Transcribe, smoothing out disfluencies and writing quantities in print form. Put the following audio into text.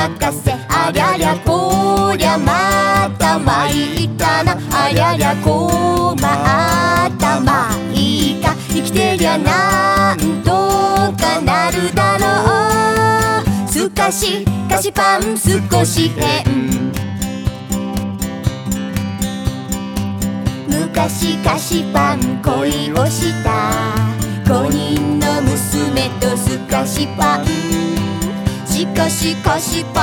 任せ。ありゃりゃこりゃまた参ったな。ありゃりゃこまたまいいか。生きてりゃなんとかなるだろう。すかし菓子パン少し変。昔菓子パン恋をした5人の娘とすかしパン。しかし菓子パン